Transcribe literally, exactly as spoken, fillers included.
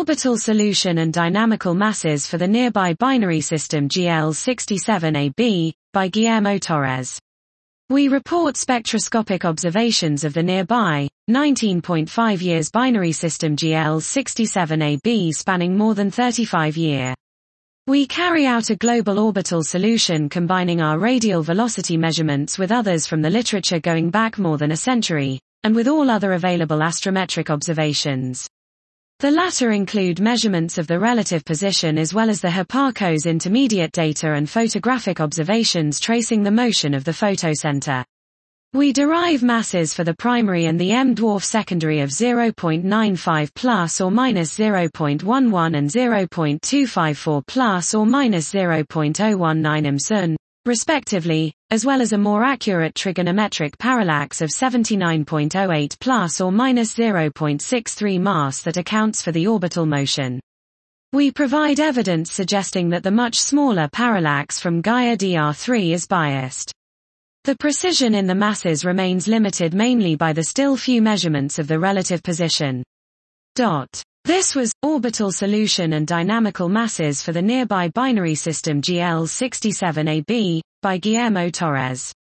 Orbital solution and dynamical masses for the nearby binary system G L sixty-seven A b, by Guillermo Torres. We report spectroscopic observations of the nearby, nineteen point five years binary system G L sixty-seven A b spanning more than thirty-five years. We carry out a global orbital solution combining our radial velocity measurements with others from the literature going back more than a century, and with all other available astrometric observations. The latter include measurements of the relative position as well as the Hipparcos intermediate data and photographic observations tracing the motion of the photocenter. We derive masses for the primary and the M-dwarf secondary of zero point nine five plus or minus zero point one one and zero point two five four plus or minus zero point zero one nine M S U N, respectively, as well as a more accurate trigonometric parallax of seventy-nine point zero eight plus or minus zero point six three mass that accounts for the orbital motion. We provide evidence suggesting that the much smaller parallax from Gaia D R three is biased. The precision in the masses remains limited mainly by the still few measurements of the relative position. Dot. This was orbital solution and dynamical masses for the nearby binary system G L sixty-seven A b, by Guillermo Torres.